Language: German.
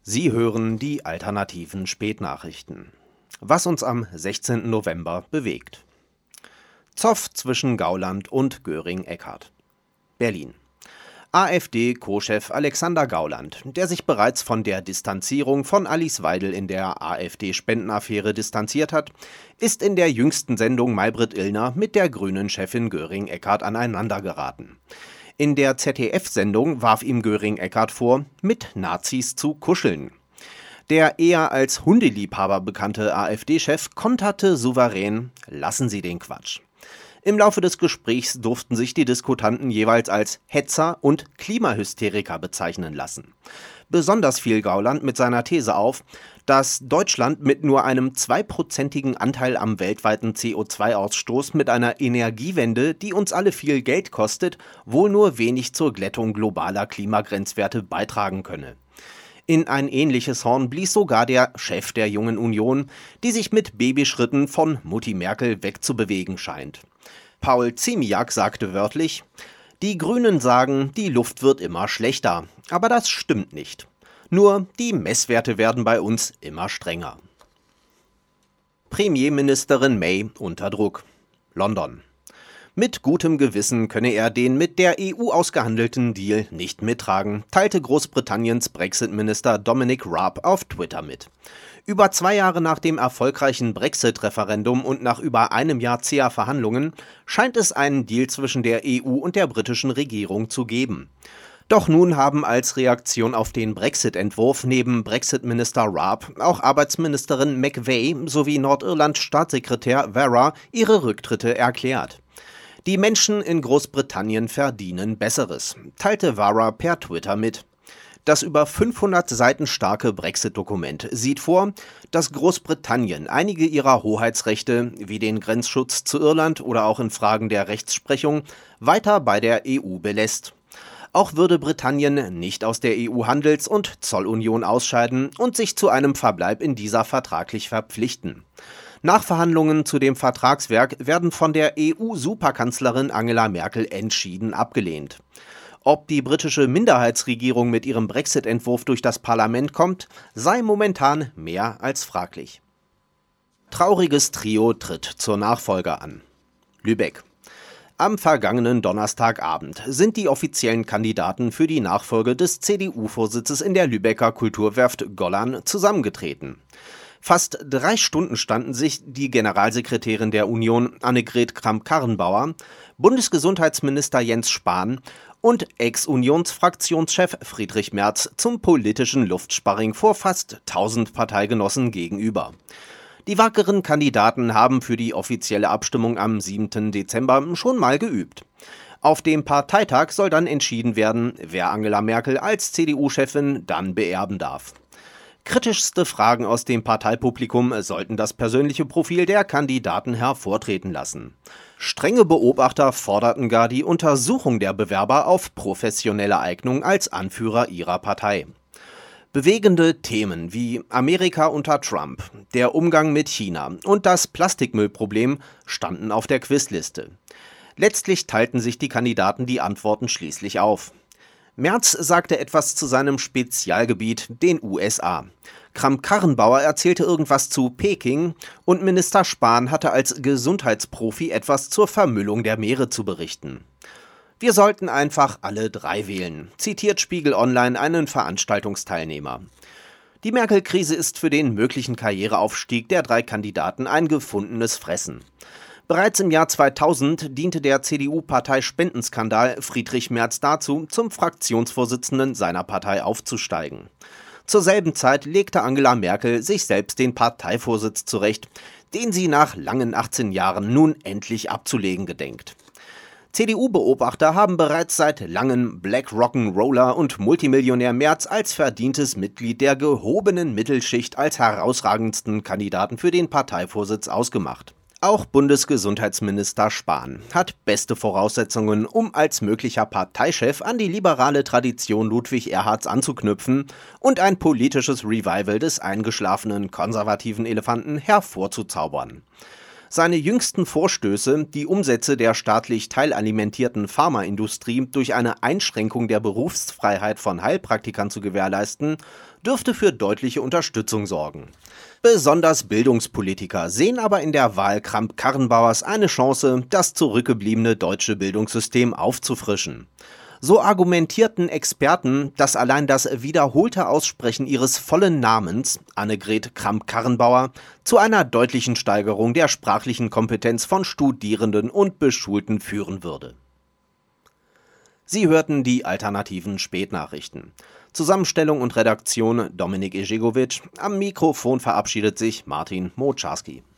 Sie hören die alternativen Spätnachrichten. Was uns am 16. November bewegt. Zoff zwischen Gauland und Göring-Eckardt. Berlin. AfD-Co-Chef Alexander Gauland, der sich bereits von der Distanzierung von Alice Weidel in der AfD-Spendenaffäre distanziert hat, ist in der jüngsten Sendung Maybrit Illner mit der Grünen-Chefin Göring-Eckardt aneinandergeraten. In der ZDF-Sendung warf ihm Göring-Eckardt vor, mit Nazis zu kuscheln. Der eher als Hundeliebhaber bekannte AfD-Chef konterte souverän: Lassen Sie den Quatsch. Im Laufe des Gesprächs durften sich die Diskutanten jeweils als Hetzer und Klimahysteriker bezeichnen lassen. Besonders fiel Gauland mit seiner These auf, dass Deutschland mit nur einem 2%igen Anteil am weltweiten CO2-Ausstoß mit einer Energiewende, die uns alle viel Geld kostet, wohl nur wenig zur Glättung globaler Klimagrenzwerte beitragen könne. In ein ähnliches Horn blies sogar der Chef der Jungen Union, die sich mit Babyschritten von Mutti Merkel wegzubewegen scheint. Paul Ziemiak sagte wörtlich: Die Grünen sagen, die Luft wird immer schlechter, aber das stimmt nicht. Nur die Messwerte werden bei uns immer strenger. Premierministerin May unter Druck. London. Mit gutem Gewissen könne er den mit der EU ausgehandelten Deal nicht mittragen, teilte Großbritanniens Brexit-Minister Dominic Raab auf Twitter mit. Über 2 Jahre nach dem erfolgreichen Brexit-Referendum und nach über einem Jahr zäher Verhandlungen scheint es einen Deal zwischen der EU und der britischen Regierung zu geben. Doch nun haben als Reaktion auf den Brexit-Entwurf neben Brexit-Minister Raab auch Arbeitsministerin McVey sowie Nordirland-Staatssekretär Vara ihre Rücktritte erklärt. Die Menschen in Großbritannien verdienen Besseres, teilte Vara per Twitter mit. Das über 500 Seiten starke Brexit-Dokument sieht vor, dass Großbritannien einige ihrer Hoheitsrechte, wie den Grenzschutz zu Irland oder auch in Fragen der Rechtsprechung, weiter bei der EU belässt. Auch würde Britannien nicht aus der EU-Handels- und Zollunion ausscheiden und sich zu einem Verbleib in dieser vertraglich verpflichten. Nachverhandlungen zu dem Vertragswerk werden von der EU-Superkanzlerin Angela Merkel entschieden abgelehnt. Ob die britische Minderheitsregierung mit ihrem Brexit-Entwurf durch das Parlament kommt, sei momentan mehr als fraglich. Trauriges Trio tritt zur Nachfolge an. Lübeck. Am vergangenen Donnerstagabend sind die offiziellen Kandidaten für die Nachfolge des CDU-Vorsitzes in der Lübecker Kulturwerft Gollern zusammengetreten. Fast 3 Stunden standen sich die Generalsekretärin der Union Annegret Kramp-Karrenbauer, Bundesgesundheitsminister Jens Spahn und Ex-Unionsfraktionschef Friedrich Merz zum politischen Luftsparring vor fast 1000 Parteigenossen gegenüber. Die wackeren Kandidaten haben für die offizielle Abstimmung am 7. Dezember schon mal geübt. Auf dem Parteitag soll dann entschieden werden, wer Angela Merkel als CDU-Chefin dann beerben darf. Kritischste Fragen aus dem Parteipublikum sollten das persönliche Profil der Kandidaten hervortreten lassen. Strenge Beobachter forderten gar die Untersuchung der Bewerber auf professionelle Eignung als Anführer ihrer Partei. Bewegende Themen wie Amerika unter Trump, der Umgang mit China und das Plastikmüllproblem standen auf der Quizliste. Letztlich teilten sich die Kandidaten die Antworten schließlich auf. Merz sagte etwas zu seinem Spezialgebiet, den USA. Kramp-Karrenbauer erzählte irgendwas zu Peking und Minister Spahn hatte als Gesundheitsprofi etwas zur Vermüllung der Meere zu berichten. Wir sollten einfach alle 3 wählen, zitiert Spiegel Online einen Veranstaltungsteilnehmer. Die Merkel-Krise ist für den möglichen Karriereaufstieg der 3 Kandidaten ein gefundenes Fressen. Bereits im Jahr 2000 diente der CDU-Partei-Spendenskandal Friedrich Merz dazu, zum Fraktionsvorsitzenden seiner Partei aufzusteigen. Zur selben Zeit legte Angela Merkel sich selbst den Parteivorsitz zurecht, den sie nach langen 18 Jahren nun endlich abzulegen gedenkt. CDU-Beobachter haben bereits seit langem Black Rock'n'Roller und Multimillionär Merz als verdientes Mitglied der gehobenen Mittelschicht als herausragendsten Kandidaten für den Parteivorsitz ausgemacht. Auch Bundesgesundheitsminister Spahn hat beste Voraussetzungen, um als möglicher Parteichef an die liberale Tradition Ludwig Erhards anzuknüpfen und ein politisches Revival des eingeschlafenen konservativen Elefanten hervorzuzaubern. Seine jüngsten Vorstöße, die Umsätze der staatlich teilalimentierten Pharmaindustrie durch eine Einschränkung der Berufsfreiheit von Heilpraktikern zu gewährleisten, dürfte für deutliche Unterstützung sorgen. Besonders Bildungspolitiker sehen aber in der Wahl Kramp-Karrenbauers eine Chance, das zurückgebliebene deutsche Bildungssystem aufzufrischen. So argumentierten Experten, dass allein das wiederholte Aussprechen ihres vollen Namens, Annegret Kramp-Karrenbauer, zu einer deutlichen Steigerung der sprachlichen Kompetenz von Studierenden und Beschulten führen würde. Sie hörten die alternativen Spätnachrichten. Zusammenstellung und Redaktion Dominik Ejegovic. Am Mikrofon verabschiedet sich Martin Moczarski.